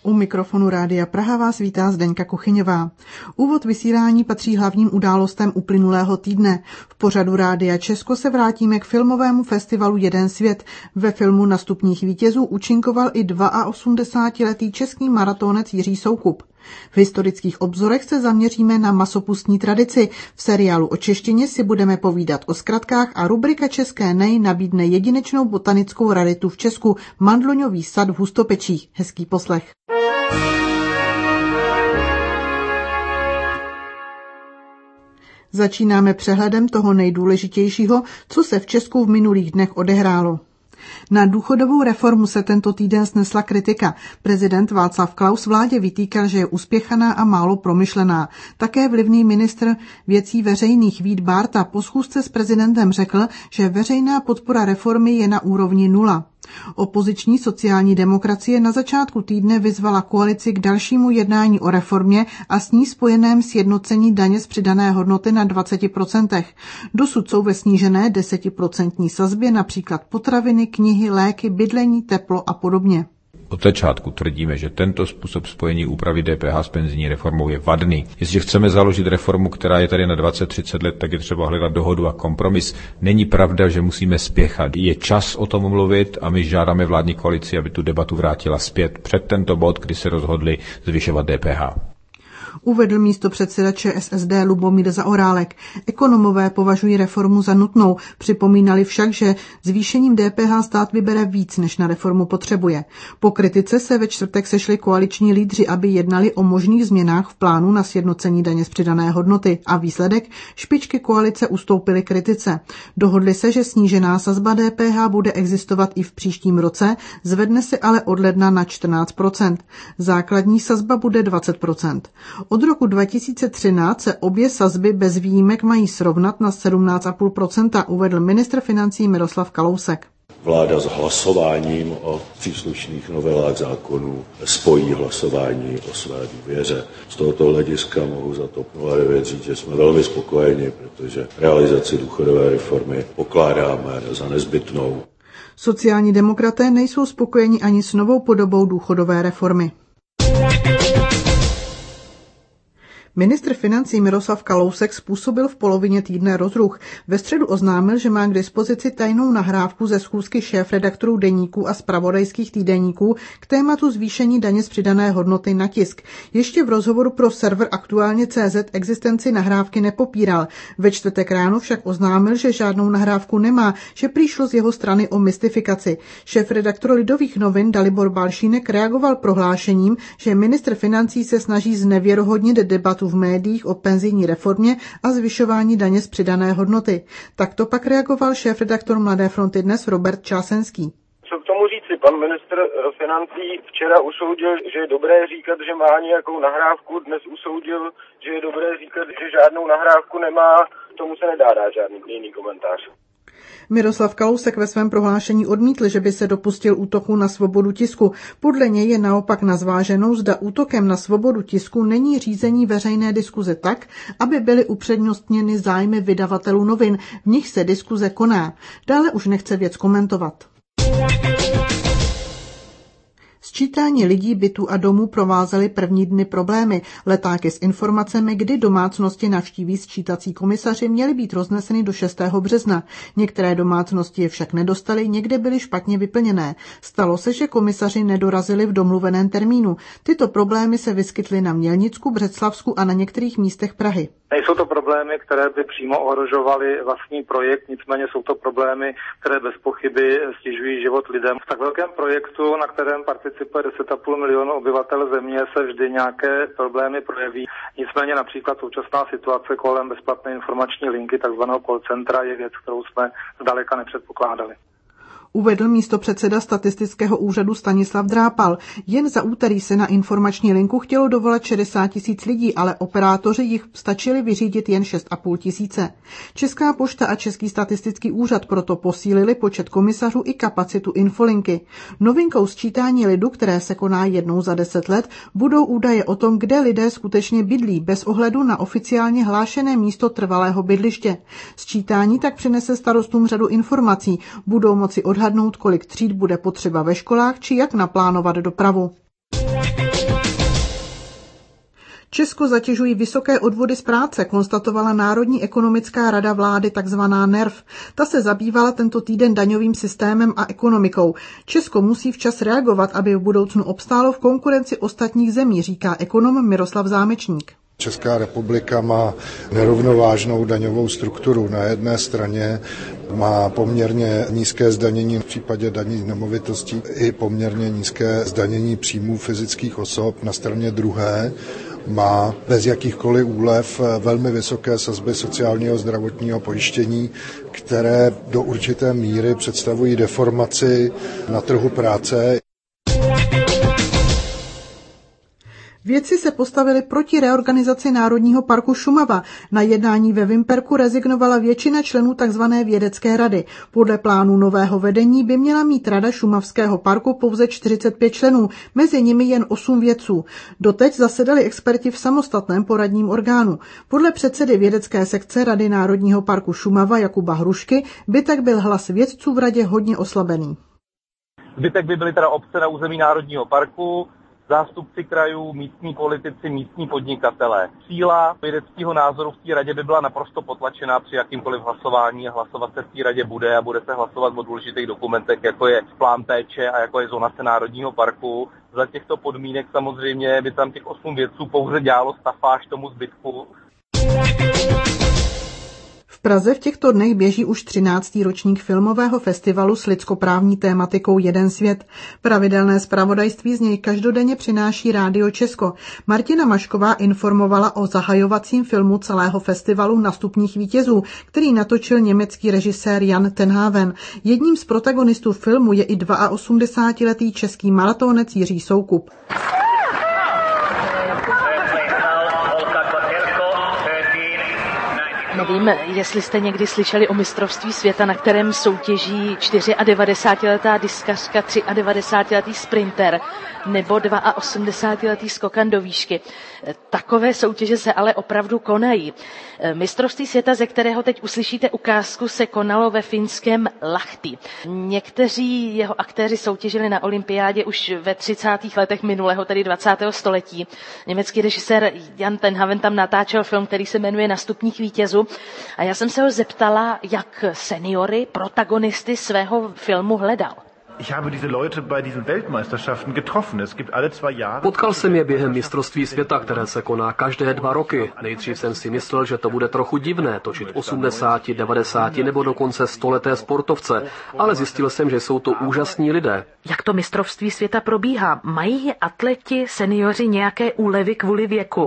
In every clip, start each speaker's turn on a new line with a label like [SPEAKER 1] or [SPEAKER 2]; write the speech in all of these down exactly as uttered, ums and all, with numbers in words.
[SPEAKER 1] U mikrofonu Rádia Praha vás vítá Zdeňka Kuchyňová. Úvod vysílání patří hlavním událostem uplynulého týdne. V pořadu Rádia Česko se vrátíme k filmovému festivalu Jeden svět. Ve filmu Na stupních vítězů účinkoval i osmdesátiletý český maratonec Jiří Soukup. V historických obzorech se zaměříme na masopustní tradici. V seriálu o češtině si budeme povídat o zkratkách a rubrika České nej nabídne jedinečnou botanickou raritu v Česku, mandloňový sad v Hustopečích. Hezký poslech. Začínáme přehledem toho nejdůležitějšího, co se v Česku v minulých dnech odehrálo. Na důchodovou reformu se tento týden snesla kritika. Prezident Václav Klaus vládě vytýkal, že je uspěchaná a málo promyšlená. Také vlivný ministr věcí veřejných Vít Bárta po schůzce s prezidentem řekl, že veřejná podpora reformy je na úrovni nula. Opoziční sociální demokracie na začátku týdne vyzvala koalici k dalšímu jednání o reformě a s ní spojeném sjednocení daně z přidané hodnoty na dvacet procent. Dosud jsou ve snížené desetiprocentní sazbě například potraviny, knihy, léky, bydlení, teplo a podobně.
[SPEAKER 2] Od začátku tvrdíme, že tento způsob spojení úpravy D P H s penzijní reformou je vadný. Jestliže chceme založit reformu, která je tady na dvacet třicet let, tak je třeba hledat dohodu a kompromis. Není pravda, že musíme spěchat. Je čas o tom mluvit a my žádáme vládní koalici, aby tu debatu vrátila zpět před tento bod, kdy se rozhodli zvyšovat D P H.
[SPEAKER 1] Uvedl místopředseda Č S S D Lubomír Zaorálek. Ekonomové považují reformu za nutnou, připomínali však, že zvýšením D P H stát vybere víc, než na reformu potřebuje. Po kritice se ve čtvrtek sešli koaliční lídři, aby jednali o možných změnách v plánu na sjednocení daně z přidané hodnoty a výsledek špičky koalice ustoupily kritice. Dohodli se, že snížená sazba D P H bude existovat i v příštím roce, zvedne se ale od ledna na čtrnáct procent. Základní sazba bude dvacet procent. Od roku dva tisíce třináct se obě sazby bez výjimek mají srovnat na sedmnáct celá pět procenta, uvedl ministr financí Miroslav Kalousek.
[SPEAKER 3] Vláda s hlasováním o příslušných novelách zákonů spojí hlasování o své důvěře. Z tohoto hlediska mohu za TOP nula devět říct, že jsme velmi spokojeni, protože realizaci důchodové reformy pokládáme za nezbytnou.
[SPEAKER 1] Sociální demokraté nejsou spokojeni ani s novou podobou důchodové reformy. Ministr financí Miroslav Kalousek způsobil v polovině týdne rozruch. Ve středu oznámil, že má k dispozici tajnou nahrávku ze schůzky šéfredaktorů deníků a zpravodajských týdeníků k tématu zvýšení daně z přidané hodnoty na tisk. Ještě v rozhovoru pro server Aktuálně tečka cé zet existenci nahrávky nepopíral. Ve čtvrtek ráno však oznámil, že žádnou nahrávku nemá, že prý šlo z jeho strany o mystifikaci. Šéfredaktor Lidových novin Dalibor Balšínek reagoval prohlášením, že ministr financí se snaží znevěrohodnit debatu v médiích o penzijní reformě a zvyšování daně z přidané hodnoty. Takto pak reagoval šéfredaktor Mladé fronty Dnes Robert Čásenský.
[SPEAKER 4] Co k tomu říci? Pan ministr financí včera usoudil, že je dobré říkat, že má nějakou nahrávku, dnes usoudil, že je dobré říkat, že žádnou nahrávku nemá, tomu se nedá dát žádný jiný komentář.
[SPEAKER 1] Miroslav Kalousek ve svém prohlášení odmítl, že by se dopustil útoku na svobodu tisku. Podle něj je naopak na zváženou, zda útokem na svobodu tisku není řízení veřejné diskuze tak, aby byly upřednostněny zájmy vydavatelů novin, v nich se diskuze koná. Dále už nechce věc komentovat. Sčítání lidí, bytů a domů provázely první dny problémy. Letáky s informacemi, kdy domácnosti navštíví sčítací komisaři, měly být rozneseny do šestého března. Některé domácnosti je však nedostaly, někde byly špatně vyplněné. Stalo se, že komisaři nedorazili v domluveném termínu. Tyto problémy se vyskytly na Mělnicku, Břeclavsku a na některých místech Prahy.
[SPEAKER 5] Nejsou to problémy, které by přímo ohrožovaly vlastní projekt, nicméně jsou to problémy, které bez pochyby stěžují život lidem. V tak velkém projektu, na kterém participuje deset a půl milionu obyvatel země, se vždy nějaké problémy projeví. Nicméně například současná situace kolem bezplatné informační linky, takzvaného call centra, je věc, kterou jsme zdaleka nepředpokládali.
[SPEAKER 1] Uvedl místopředseda statistického úřadu Stanislav Drápal. Jen za úterý se na informační linku chtělo dovolat šedesát tisíc lidí, ale operátoři jich stačili vyřídit jen šest a půl tisíce. Česká pošta a Český statistický úřad proto posílili počet komisařů i kapacitu infolinky. Novinkou sčítání lidu, které se koná jednou za deset let, budou údaje o tom, kde lidé skutečně bydlí, bez ohledu na oficiálně hlášené místo trvalého bydliště. Sčítání tak přinese starostům řadu informací, budou moci odhadnout, kolik tříd bude potřeba ve školách, či jak naplánovat dopravu. Česko zatěžují vysoké odvody z práce, konstatovala Národní ekonomická rada vlády, takzvaná N E R V. Ta se zabývala tento týden daňovým systémem a ekonomikou. Česko musí včas reagovat, aby v budoucnu obstálo v konkurenci ostatních zemí, říká ekonom Miroslav Zámečník.
[SPEAKER 6] Česká republika má nerovnovážnou daňovou strukturu. Na jedné straně má poměrně nízké zdanění v případě daní z nemovitostí i poměrně nízké zdanění příjmů fyzických osob. Na straně druhé má bez jakýchkoliv úlev velmi vysoké sazby sociálního zdravotního pojištění, které do určité míry představují deformaci na trhu práce.
[SPEAKER 1] Vědci se postavili proti reorganizaci Národního parku Šumava. Na jednání ve Vimperku rezignovala většina členů tzv. Vědecké rady. Podle plánu nového vedení by měla mít Rada Šumavského parku pouze čtyřicet pět členů, mezi nimi jen osm vědců. Doteď zasedali experti v samostatném poradním orgánu. Podle předsedy vědecké sekce Rady Národního parku Šumava Jakuba Hrušky by tak byl hlas vědců v radě hodně oslabený.
[SPEAKER 7] Zbytek by byly teda obce na území Národního parku, zástupci krajů, místní politici, místní podnikatelé. Síla vědeckého názoru v té radě by byla naprosto potlačená při jakýmkoliv hlasování a hlasovat se v té radě bude a bude se hlasovat o důležitých dokumentech, jako je plán péče a jako je zonace Národního parku. Za těchto podmínek samozřejmě by tam těch osm vědců pouze dělalo stafáž tomu zbytku.
[SPEAKER 1] V Praze v těchto dnech běží už třináctý ročník filmového festivalu s lidskoprávní tématikou Jeden svět. Pravidelné zpravodajství z něj každodenně přináší Rádio Česko. Martina Mašková informovala o zahajovacím filmu celého festivalu Na stupních vítězů, který natočil německý režisér Jan Tenhaven. Jedním z protagonistů filmu je i osmdesátiletý český maratonec Jiří Soukup.
[SPEAKER 8] Nevím, jestli jste někdy slyšeli o mistrovství světa, na kterém soutěží devadesátčtyřletá diskařka, devadesátitříletý sprinter nebo osmdesátiletý skokan do výšky. Takové soutěže se ale opravdu konají. Mistrovství světa, ze kterého teď uslyšíte ukázku, se konalo ve finském Lahti. Někteří jeho aktéři soutěžili na olympiádě už ve třicátých letech minulého, tedy dvacátého století. Německý režisér Jan Tenhaven tam natáčel film, který se jmenuje Na stupních vítězů. A já jsem se ho zeptala, jak seniory, protagonisty svého filmu hledal.
[SPEAKER 9] Potkal jsem je během mistrovství světa, které se koná každé dva roky. Nejdřív jsem si myslel, že to bude trochu divné točit osmdesáti, devadesáti nebo dokonce stoleté sportovce, ale zjistil jsem, že jsou to úžasní lidé.
[SPEAKER 8] Jak to mistrovství světa probíhá? Mají atleti, seniori nějaké úlevy kvůli věku?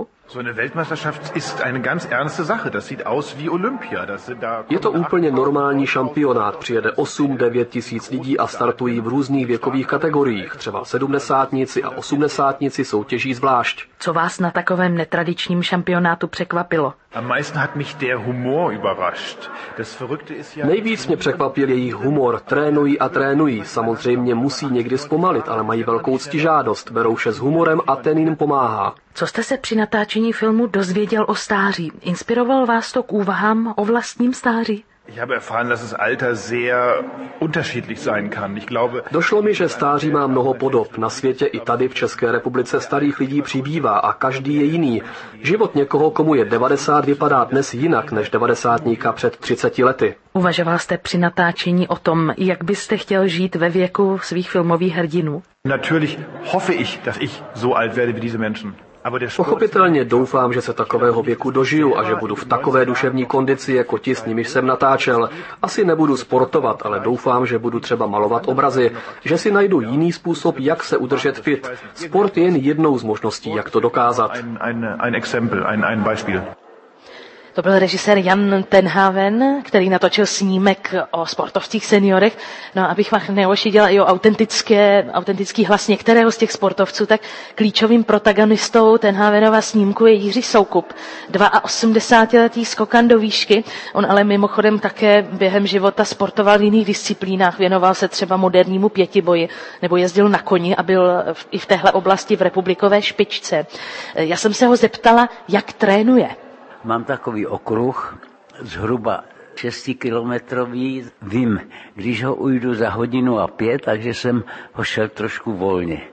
[SPEAKER 9] Je to úplně normální šampionát. Přijede osm devět tisíc lidí a startují v různých věkových kategoriích. Třeba sedmdesátníci a osmdesátníci soutěží zvlášť.
[SPEAKER 8] Co vás na takovém netradičním šampionátu překvapilo?
[SPEAKER 9] Nejvíc mě překvapil jejich humor. Trénují a trénují. Samozřejmě musí někdy zpomalit, ale mají velkou ctižádost. Berou vše s humorem a ten jim pomáhá.
[SPEAKER 8] Co jste se při natáčení filmu dozvěděl o stáří? Inspiroval vás to k úvahám o vlastním stáří?
[SPEAKER 9] Došlo mi, že stáří má mnoho podob. Na světě i tady v České republice starých lidí přibývá a každý je jiný. Život někoho, komu je devadesát, vypadá dnes jinak než devadesátníka před třiceti lety.
[SPEAKER 8] Uvažoval jste při natáčení o tom, jak byste chtěl žít ve věku svých filmových hrdinů?
[SPEAKER 10] Natürlich hoffe ich, dass ich so alt werde wie diese Menschen.
[SPEAKER 9] Pochopitelně doufám, že se takového věku dožiju a že budu v takové duševní kondici jako ti, s nimiž jsem natáčel. Asi nebudu sportovat, ale doufám, že budu třeba malovat obrazy, že si najdu jiný způsob, jak se udržet fit. Sport je jen jednou z možností, jak to dokázat.
[SPEAKER 10] Ein, ein, ein Exempel, ein, ein Beispiel.
[SPEAKER 8] To byl režisér Jan Tenhaven, který natočil snímek o sportovcích seniorech. No a abych vás neošidila i o autentické, autentický hlas některého z těch sportovců, tak klíčovým protagonistou Tenhavenova snímku je Jiří Soukup, osmdesátiletý skokan do výšky. On ale mimochodem také během života sportoval v jiných disciplínách, věnoval se třeba modernímu pětiboji nebo jezdil na koni a byl i v téhle oblasti v republikové špičce. Já jsem se ho zeptala, jak trénuje.
[SPEAKER 11] Mám takový okruh, zhruba šestikilometrový. Vím, když ho ujdu za hodinu a pět, takže jsem ho šel trošku volně.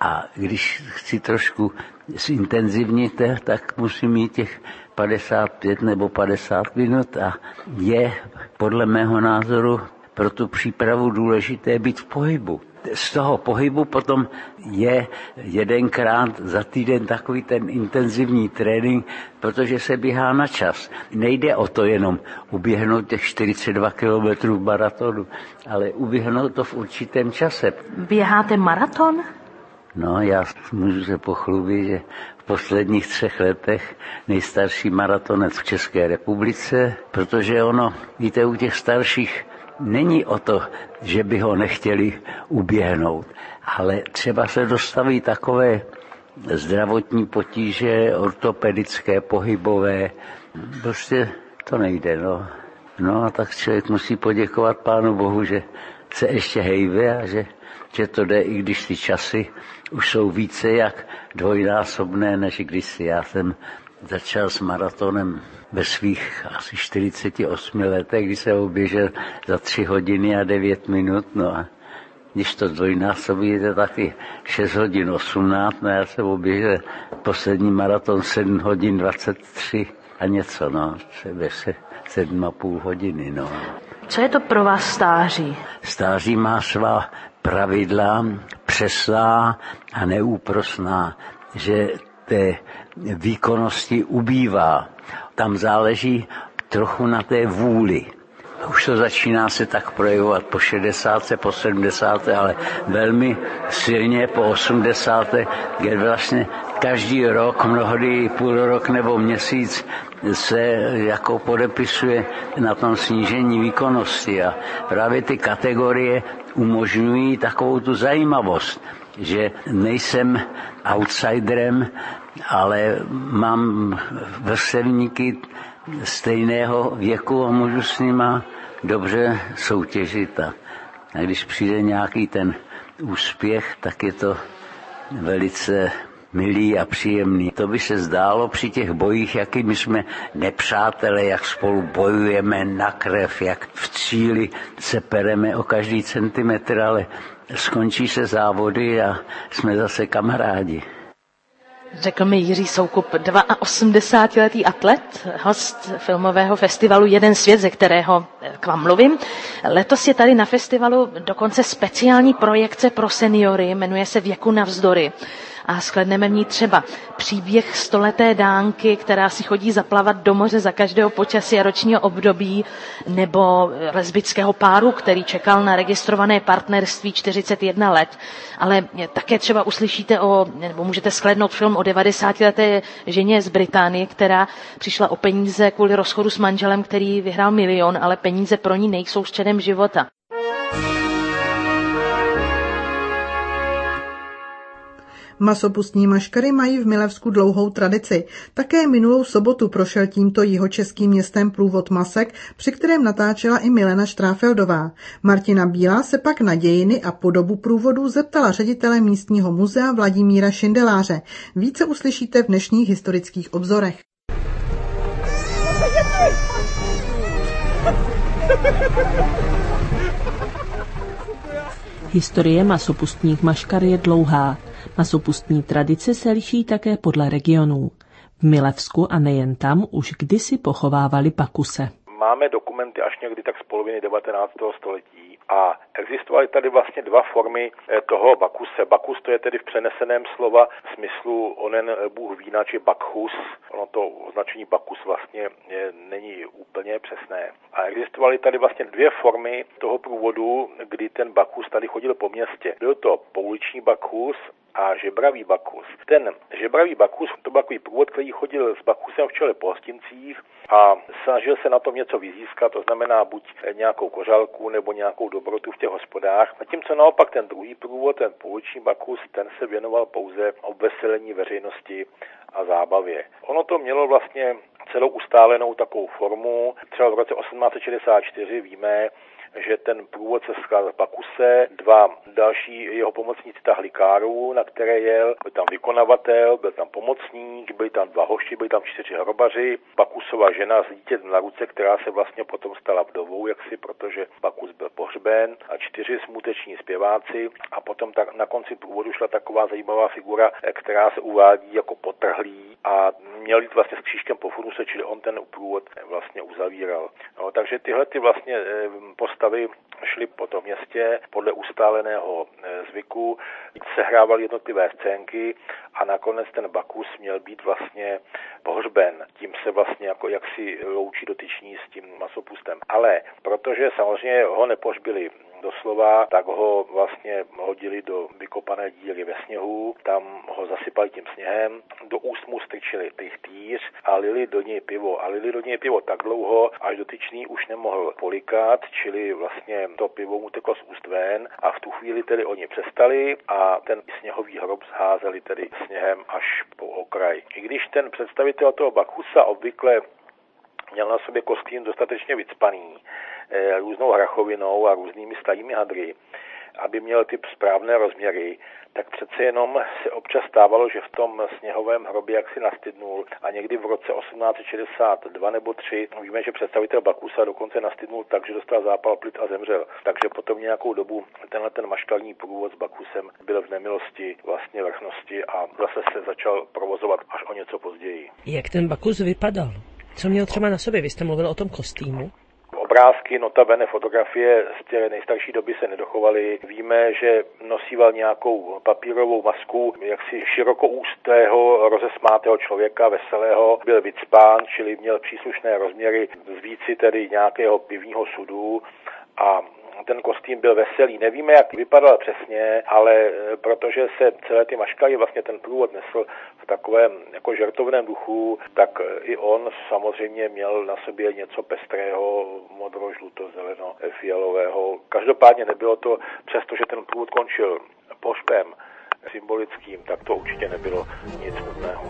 [SPEAKER 11] A když chci trošku zintenzivnit, tak musím mít těch padesát pět nebo padesát minut a je podle mého názoru pro tu přípravu důležité být v pohybu. Z toho pohybu potom je jedenkrát za týden takový ten intenzivní trénink, protože se běhá na čas. Nejde o to jenom uběhnout těch čtyřicet dva kilometrů v maratonu, ale uběhnout to v určitém čase.
[SPEAKER 8] Běháte maraton?
[SPEAKER 11] No, já můžu se pochlubit, že v posledních třech letech nejstarší maratonec v České republice, protože ono, víte, u těch starších není o to, že by ho nechtěli uběhnout, ale třeba se dostaví takové zdravotní potíže, ortopedické, pohybové, prostě to nejde, no. No a tak člověk musí poděkovat Pánu Bohu, že se ještě hejbe a že, že to jde, i když ty časy už jsou více jak dvojnásobné, než kdysi. Já jsem začal s maratonem ve svých asi čtyřiceti osmi letech, kdy se oběžel za tři hodiny a devět minut, no a když to dvojnásobíte, taky šest hodin osmnáct, no já jsem oběžel poslední maraton sedm hodin dvacet tři a něco, no, sebe se sedm a půl hodiny, no.
[SPEAKER 8] Co je to pro vás stáří?
[SPEAKER 11] Stáří má svá pravidla, přesná a neúprosná, že té výkonnosti ubývá. Tam záleží trochu na té vůli. Už to začíná se tak projevovat po šedesátce, po sedmdesátce, ale velmi silně po osmdesátce, kde vlastně každý rok, mnohdy půl rok nebo měsíc se jako podepisuje na tom snížení výkonnosti. A právě ty kategorie umožňují takovou tu zajímavost, že nejsem outsiderem, ale mám vrstevníky stejného věku a můžu s nima dobře soutěžit. A když přijde nějaký ten úspěch, tak je to velice milý a příjemný. To by se zdálo při těch bojích, jaký my jsme nepřátelé, jak spolu bojujeme na krev, jak v cíli se pereme o každý centimetr, ale skončí se závody a jsme zase kamarádi.
[SPEAKER 8] Řekl mi Jiří Soukup, osmdesátiletý atlet, host filmového festivalu Jeden svět, ze kterého k vám mluvím. Letos je tady na festivalu dokonce speciální projekce pro seniory, jmenuje se Věku navzdory. A shledneme v ní třeba příběh stoleté dánky, která si chodí zaplavat do moře za každého počasí a ročního období, nebo lesbického páru, který čekal na registrované partnerství čtyřicet jedna let. Ale také třeba uslyšíte o, nebo můžete shlédnout film o devadesátileté ženě z Británie, která přišla o peníze kvůli rozchodu s manželem, který vyhrál milion, ale peníze pro ní nejsou středem života.
[SPEAKER 1] Masopustní maškary mají v Milevsku dlouhou tradici. Také minulou sobotu prošel tímto jihočeským městem průvod masek, při kterém natáčela i Milena Štráfeldová. Martina Bílá se pak na dějiny a podobu průvodu zeptala ředitele místního muzea Vladimíra Šindeláře. Více uslyšíte v dnešních historických obzorech.
[SPEAKER 12] Historie masopustních maškar je dlouhá. Masopustní tradice se liší také podle regionů. V Milevsku a nejen tam už kdysi pochovávali bakuse.
[SPEAKER 13] Máme dokumenty až někdy tak z poloviny devatenáctého století a existovaly tady vlastně dva formy toho bakuse. Bakus to je tedy v přeneseném slova smyslu onen bůh vína, či Bakhus. Ono to označení Bakus vlastně je, není úplně přesné. A existovaly tady vlastně dvě formy toho průvodu, kdy ten Bakus tady chodil po městě. Byl to pouliční Bakus a žebravý Bakus. Ten žebravý Bakus, to byl takový průvod, který chodil s Bakusem v čele po hostincích a snažil se na tom něco vyzískat, to znamená buď nějakou kořálku nebo nějakou dobrotu v těch hospodách. Zatímco naopak ten druhý průvod, ten pouliční Bakus, ten se věnoval pouze obveselení veřejnosti a zábavě. Ono to mělo vlastně celou ustálenou takovou formu. Třeba v roce osmnáct set šedesát čtyři víme, že ten průvod se skládal z Bakuse, dva další jeho pomocníci tahli káru, na které jel, byl tam vykonavatel, byl tam pomocník, byli tam dva hoši, byli tam čtyři hrobaři, Bakusova žena s dítětem na ruce, která se vlastně potom stala vdovou, jaksi, protože Bakus byl pohřben, a čtyři smuteční zpěváci, a potom tak na konci průvodu šla taková zajímavá figura, která se uvádí jako potrhlý a měl jít vlastně s křížkem po funuse, čili on ten průvod vlastně uzavíral. No, takže tyhle ty vlastně postavy šly po tom městě podle ustáleného zvyku, sehrával jednotlivé scénky a nakonec ten Bakus měl být vlastně pohřben. Tím se vlastně jako jaksi loučí dotyční s tím masopustem. Ale protože samozřejmě ho nepohřbili doslova, tak ho vlastně hodili do vykopané díry ve sněhu, tam ho zasypali tím sněhem, do úst mu strčili týř a lili do něj pivo. A lili do něj pivo tak dlouho, až dotyčný už nemohl polikat, čili vlastně to pivo mu teklo z úst ven, a v tu chvíli tedy oni přestali a ten sněhový hrob zházeli tedy sněhem až po okraj. I když ten představitel toho Bakusa obvykle měl na sobě kostým dostatečně vycpaný e, různou hrachovinou a různými starými hadry, aby měl ty správné rozměry, tak přece jenom se občas stávalo, že v tom sněhovém hrobě jaksi nastydnul, a někdy v roce osmnáct set šedesát dva nebo tři víme, že představitel Bakusa dokonce nastydnul tak, že dostal zápal plic a zemřel. Takže potom nějakou dobu tenhle ten maškarní průvod s Bakusem byl v nemilosti vlastně vrchnosti a zase se začal provozovat až o něco později.
[SPEAKER 14] Jak ten Bakus vypadal? Co měl třeba na sobě? Vy jste mluvil o tom kostýmu?
[SPEAKER 13] Obrázky, notabene fotografie z té nejstarší doby se nedochovaly. Víme, že nosíval nějakou papírovou masku, jaksi širokoústého, rozesmátého člověka, veselého. Byl vycpán, čili měl příslušné rozměry zvíci tedy nějakého pivního sudu, a ten kostým byl veselý. Nevíme, jak vypadal přesně, ale protože se celé ty maškary, vlastně ten průvod nesl v takovém jako žertovném duchu, tak i on samozřejmě měl na sobě něco pestrého, modro, žluto, zeleno, fialového. Každopádně nebylo to, přestože ten průvod končil pohřbem symbolickým, tak to určitě nebylo nic smutného.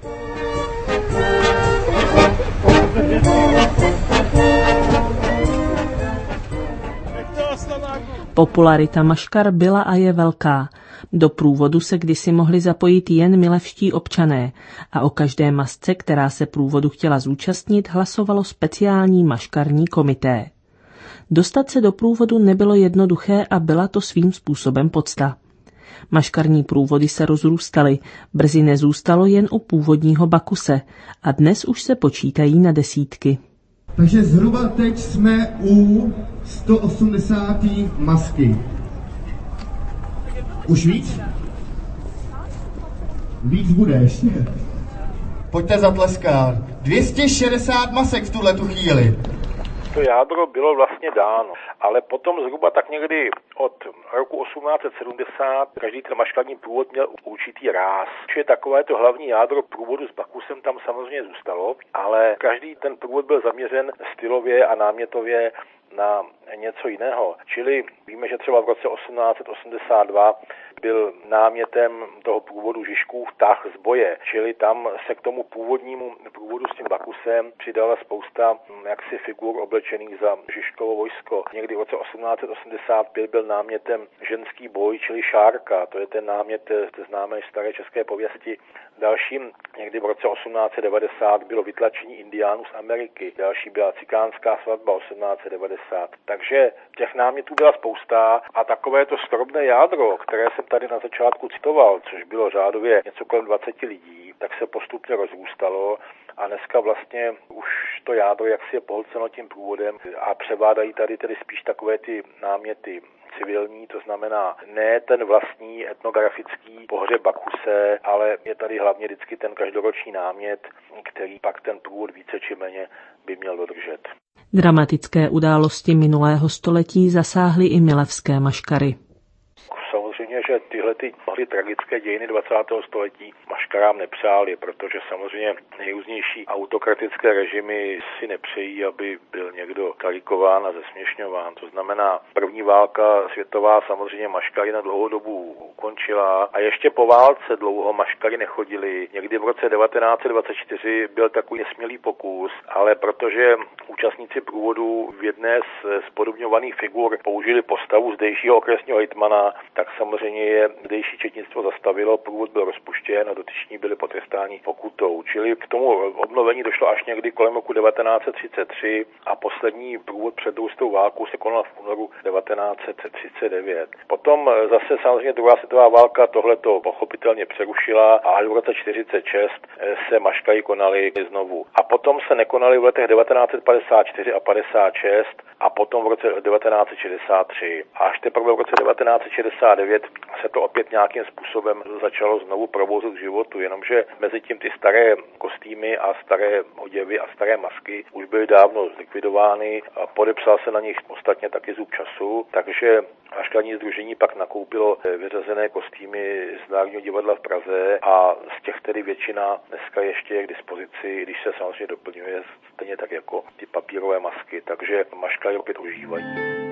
[SPEAKER 12] Popularita maškar byla a je velká. Do průvodu se kdysi mohli zapojit jen milevští občané a o každé masce, která se průvodu chtěla zúčastnit, hlasovalo speciální maškarní komité. Dostat se do průvodu nebylo jednoduché a byla to svým způsobem podsta. Maškarní průvody se rozrůstaly, brzy nezůstalo jen u původního Bakuse a dnes už se počítají na desítky.
[SPEAKER 15] Takže zhruba teď jsme u sto osmdesáté masky. Už víc? Víc bude ještě. Pojďte zatleskat. dvě stě šedesát masek v tuhletu chvíli.
[SPEAKER 13] To jádro bylo vlastně dáno, ale potom zhruba tak někdy od roku osmnáct set sedmdesát každý ten maškarní průvod měl určitý ráz. Čiže takové to hlavní jádro průvodu s Bakusem tam samozřejmě zůstalo, ale každý ten průvod byl zaměřen stylově a námětově na něco jiného. Čili víme, že třeba v roce osmnáct set osmdesát dva byl námětem toho průvodu Žižkův tah z boje, čili tam se k tomu původnímu průvodu s tím Bakusem přidala spousta jaksi figur oblečených za Žižkovo vojsko. Někdy v roce osmnáct set osmdesát pět byl námětem ženský boj, čili šárka, to je ten námět známé staré české pověsti. Dalším někdy v roce osmnáct set devadesát bylo vytlačení indiánů z Ameriky, další byla cikánská svatba osmnáct set devadesát. Takže těch námětů byla spousta a takové to skromné jádro, které jsem tady na začátku citoval, což bylo řádově něco kolem dvacet lidí, tak se postupně rozrůstalo a dneska vlastně už to jádro jaksi je pohlceno tím průvodem a převládají tady tedy spíš takové ty náměty civilní, to znamená ne ten vlastní etnografický pohřeb Bakuse, ale je tady hlavně vždycky ten každoroční námět, který pak ten průvod více či méně by měl dodržet. Dramatické události minulého století zasáhly i milevské maškary. Samozřejmě samozřejmě, že tyhle ty tragické dějiny dvacátého století maškarám nepřáli, protože samozřejmě nejrůznější autokratické režimy si nepřejí, aby byl někdo karikován a zesměšňován. To znamená, první válka světová samozřejmě maškary na dlouhou dobu ukončila a ještě po válce dlouho maškary nechodili. Někdy v roce devatenáct set dvacet čtyři byl takový nesmělý pokus, ale protože účastníci průvodu v jedné z spodobňovaných figur použili postavu zdejšího okresního hejtmana, tak samozřejmě je zdejší četnictvo zastavilo, průvod byl rozpuštěn a dotyční byli potrestáni pokutou. Čili k tomu obnovení došlo až někdy kolem roku devatenáct set třicet tři a poslední průvod před druhou válkou se konal v únoru devatenáct set třicet devět. Potom zase samozřejmě druhá světová válka tohleto pochopitelně přerušila a až v roce čtyřicet šest se maškary konaly znovu. A potom se nekonaly v letech devatenáct set padesát čtyři a padesát šest a potom v roce devatenáct set šedesát tři. A až teprve v roce devatenáct set šedesát devět se to opět nějakým způsobem začalo znovu probouzet k životu, jenomže mezi tím ty staré kostýmy a staré oděvy a staré masky už byly dávno zlikvidovány a podepsal se na nich ostatně taky zub času, takže maškarní sdružení pak nakoupilo vyřazené kostýmy z Národního divadla v Praze a z těch tedy většina dneska ještě je k dispozici, když se samozřejmě doplňuje stejně tak jako ty papírové masky, takže maškary opět užívají.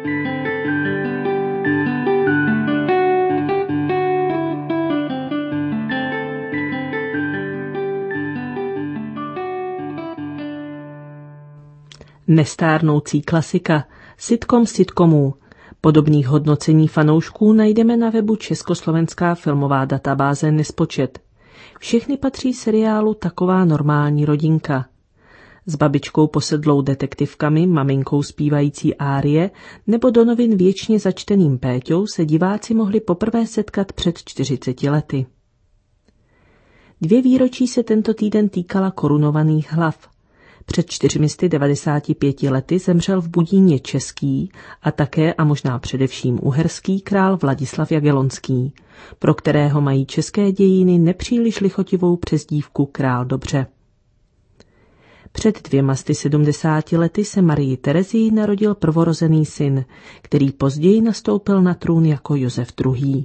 [SPEAKER 12] Nestárnoucí klasika, sitcom sitcomů. Podobných hodnocení fanoušků najdeme na webu Československá filmová databáze nespočet. Všechny patří seriálu Taková normální rodinka. S babičkou posedlou detektivkami, maminkou zpívající árie nebo do novin věčně začteným Péťou se diváci mohli poprvé setkat před čtyřiceti lety. Dvě výročí se tento týden týkala korunovaných hlav. Před čtyřmisty devadesáti pěti lety zemřel v Budíně český a také a možná především uherský král Vladislav Jagellonský, pro kterého mají české dějiny nepříliš lichotivou přezdívku Král dobře. Před dvěma sty sedmdesáti lety se Marii Terezii narodil prvorozený syn, který později nastoupil na trůn jako Josef druhý.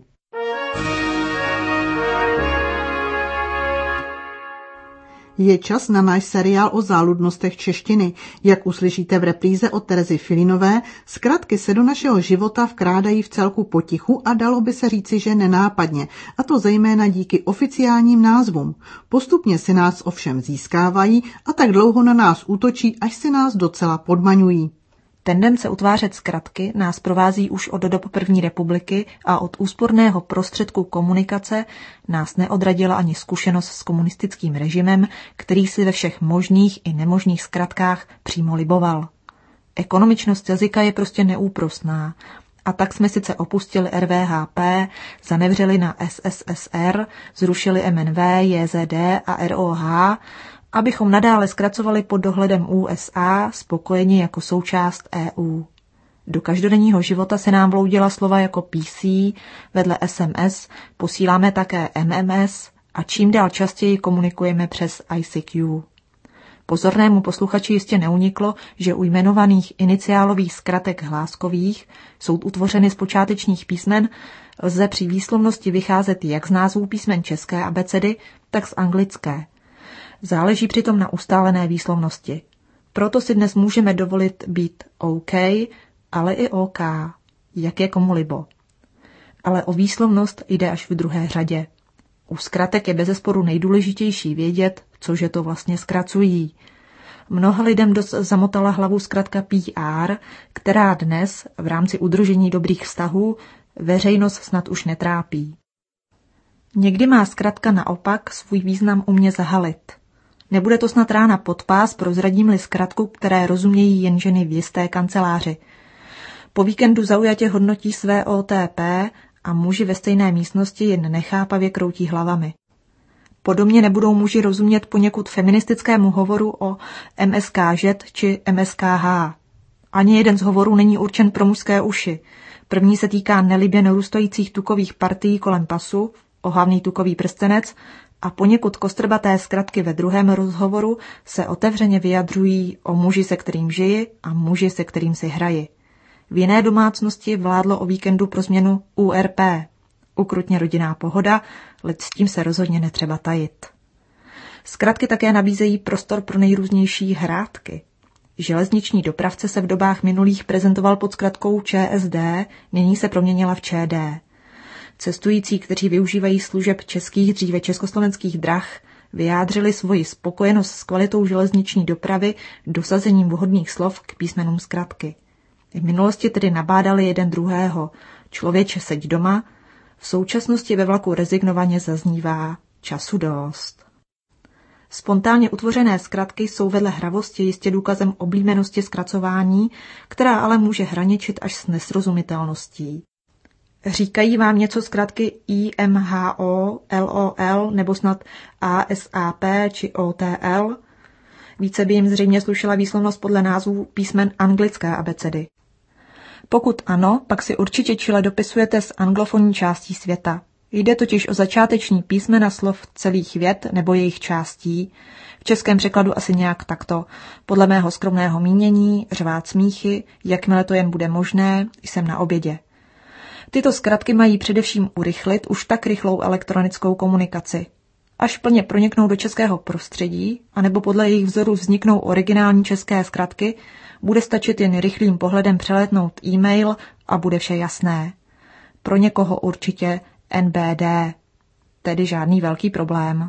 [SPEAKER 1] Je čas na náš seriál o záludnostech češtiny. Jak uslyšíte v repríze od Terezy Filinové, zkratky se do našeho života vkrádají v celku potichu a dalo by se říci, že nenápadně, a to zejména díky oficiálním názvům. Postupně si nás ovšem získávají a tak dlouho na nás útočí, až si nás docela podmaňují.
[SPEAKER 16] Tendence utvářet zkratky nás provází už od dob první republiky a od úsporného prostředku komunikace nás neodradila ani zkušenost s komunistickým režimem, který si ve všech možných i nemožných zkratkách přímo liboval. Ekonomičnost jazyka je prostě neúprosná. A tak jsme sice opustili R V H P, zanevřeli na S S S R, zrušili M N V, J Z D a R O H, abychom nadále zkracovali pod dohledem U S A spokojeni jako součást E U. Do každodenního života se nám vloudila slova jako P C, vedle S M S posíláme také M M S a čím dál častěji komunikujeme přes I C Q. Pozornému posluchači jistě neuniklo, že u jmenovaných iniciálových zkratek hláskových, jsou utvořeny z počátečních písmen, lze při výslovnosti vycházet jak z názvů písmen české abecedy, tak z anglické. Záleží přitom na ustálené výslovnosti. Proto si dnes můžeme dovolit být OK, ale i OK, jak je komu libo. Ale o výslovnost jde až v druhé řadě. U zkratek je bezesporu nejdůležitější vědět, cože to vlastně zkracují. Mnoha lidem dost zamotala hlavu zkratka P R, která dnes v rámci udržení dobrých vztahů veřejnost snad už netrápí. Někdy má zkratka naopak svůj význam umě zahalit. Nebude to snad rána pod pás, prozradím-li zkratku, které rozumějí jen ženy v jisté kanceláři. Po víkendu zaujatě hodnotí své O T P a muži ve stejné místnosti jen nechápavě kroutí hlavami. Podobně nebudou muži rozumět poněkud feministickému hovoru o M S K Ž či M S K H. Ani jeden z hovorů není určen pro mužské uši. První se týká nelibě narůstajících tukových partií kolem pasu, ohavný tukový prstenec, a poněkud kostrbaté zkratky ve druhém rozhovoru se otevřeně vyjadřují o muži, se kterým žiji, a muži, se kterým si hraji. V jiné domácnosti vládlo o víkendu pro změnu U R P. Ukrutně rodinná pohoda, leč s tím se rozhodně netřeba tajit. Zkratky také nabízejí prostor pro nejrůznější hrátky. Železniční dopravce se v dobách minulých prezentoval pod zkratkou ČSD, nyní se proměnila v ČD. Cestující, kteří využívají služeb českých, dříve československých drah, vyjádřili svoji spokojenost s kvalitou železniční dopravy dosazením vhodných slov k písmenům zkratky. V minulosti tedy nabádali jeden druhého. Člověče, seď doma, v současnosti ve vlaku rezignovaně zaznívá času dost. Spontánně utvořené zkratky jsou vedle hravosti jistě důkazem oblíbenosti zkracování, která ale může hraničit až s nesrozumitelností. Říkají vám něco zkratky I M H O, L O L nebo snad A S A P či O T L? Více by jim zřejmě slušela výslovnost podle názvů písmen anglické abecedy. Pokud ano, pak si určitě čile dopisujete z anglofonní částí světa. Jde totiž o začáteční písmena slov celých vět nebo jejich částí. V českém překladu asi nějak takto. Podle mého skromného mínění řvát smíchy, jakmile to jen bude možné, jsem na obědě. Tyto zkratky mají především urychlit už tak rychlou elektronickou komunikaci. Až plně proniknou do českého prostředí, anebo podle jejich vzoru vzniknou originální české zkratky, bude stačit jen rychlým pohledem přelétnout e-mail a bude vše jasné. Pro někoho určitě N B D, tedy žádný velký problém.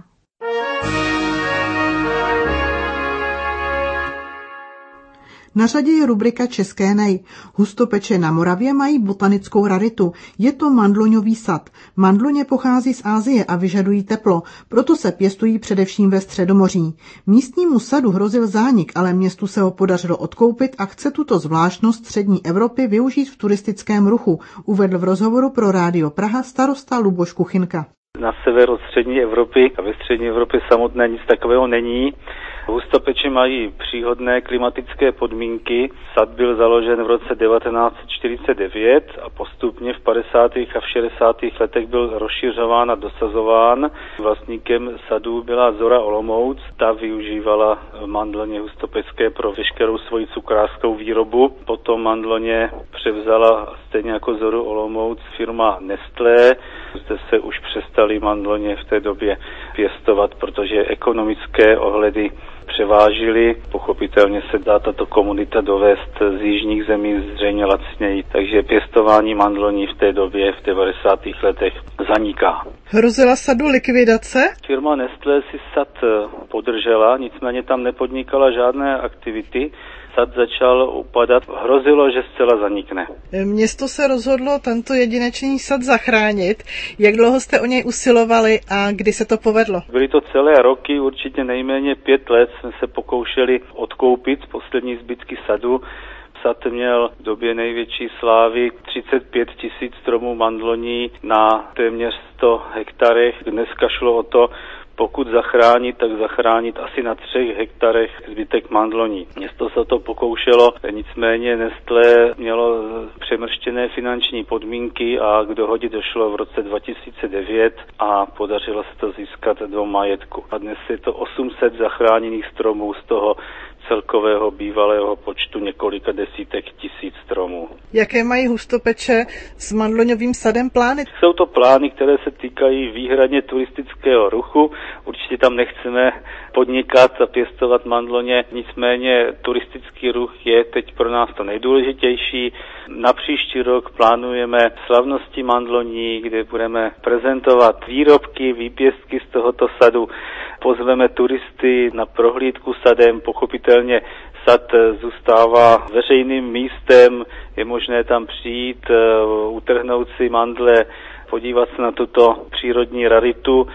[SPEAKER 1] Na řadě je rubrika České nej. Hustopeče na Moravě mají botanickou raritu. Je to mandloňový sad. Mandloně pochází z Asie a vyžadují teplo, proto se pěstují především ve Středomoří. Místnímu sadu hrozil zánik, ale městu se ho podařilo odkoupit a chce tuto zvláštnost střední Evropy využít v turistickém ruchu, uvedl v rozhovoru pro Rádio Praha starosta Luboš Kuchynka.
[SPEAKER 5] Na sever od střední Evropy a ve střední Evropě samotné nic takového není. Hustopeče mají příhodné klimatické podmínky. Sad byl založen v roce devatenáct set čtyřicet devět a postupně v padesátých a v šedesátých letech byl rozšiřován a dosazován. Vlastníkem sadu byla Zora Olomouc. Ta využívala mandloně hustopecké pro veškerou svoji cukrářskou výrobu. Potom mandloně převzala stejně jako Zoru Olomouc firma Nestlé. Zde se už přestali mandloně v té době pěstovat, protože ekonomické ohledy převážily. Pochopitelně se dá tato komunita dovést z jižních zemí zřejmě lacněji, takže pěstování mandloní v té době v devadesátých letech zaniká.
[SPEAKER 1] Hrozila sadu likvidace?
[SPEAKER 5] Firma Nestlé si sad podržela, nicméně tam nepodnikala žádné aktivity. Sad začal upadat, hrozilo, že zcela zanikne.
[SPEAKER 1] Město se rozhodlo tento jedinečný sad zachránit. Jak dlouho jste o něj usilovali a kdy se to povedlo?
[SPEAKER 5] Byly to celé roky, určitě nejméně pět let jsme se pokoušeli odkoupit poslední zbytky sadu. Sad měl v době největší slávy třicet pět tisíc stromů mandloní na téměř sto hektarech. Dneska šlo o to, pokud zachránit, tak zachránit asi na třech hektarech zbytek mandloní. Město se to pokoušelo, nicméně Nestlé mělo přemrštěné finanční podmínky a k dohodě došlo v roce dva tisíce devět a podařilo se to získat do majetku. A dnes je to osm set zachráněných stromů, z toho celkového bývalého počtu několika desítek tisíc stromů.
[SPEAKER 1] Jaké mají Hustopeče s mandloňovým sadem plány?
[SPEAKER 5] Jsou to plány, které se týkají výhradně turistického ruchu. Určitě tam nechceme podnikat a pěstovat mandloně, nicméně turistický ruch je teď pro nás to nejdůležitější. Na příští rok plánujeme slavnosti mandloní, kde budeme prezentovat výrobky, výpěstky z tohoto sadu. Pozveme turisty na prohlídku sadem, pochopitelně sad zůstává veřejným místem, je možné tam přijít, utrhnout si mandle, podívat se na tuto přírodní raritu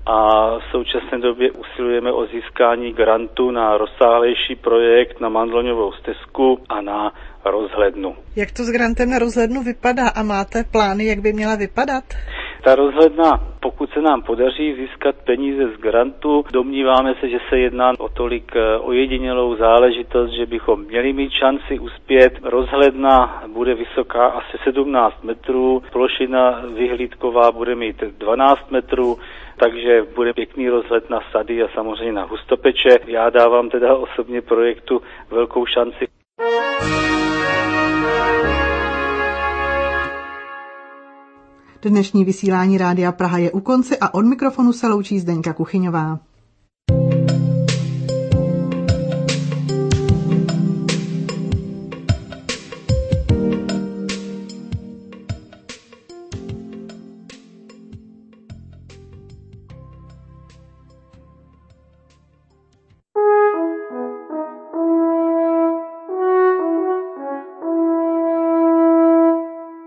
[SPEAKER 5] a v současné době usilujeme o získání grantu na rozsáhlejší projekt na mandloňovou stezku a na rozhlednu.
[SPEAKER 1] Jak to s grantem na rozhlednu vypadá a máte plány, jak by měla vypadat?
[SPEAKER 5] Ta rozhledna, pokud se nám podaří získat peníze z grantu, domníváme se, že se jedná o tolik ojedinělou záležitost, že bychom měli mít šanci uspět. Rozhledna bude vysoká asi sedmnáct metrů, plošina vyhlídková bude mít dvanáct metrů, takže bude pěkný rozhled na sady a samozřejmě na Hustopeče. Já dávám teda osobně projektu velkou šanci.
[SPEAKER 1] Dnešní vysílání Rádia Praha je u konce a od mikrofonu se loučí Zdeňka Kuchyňová.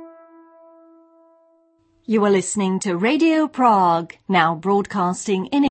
[SPEAKER 17] You are listening to Radio Prague, now broadcasting in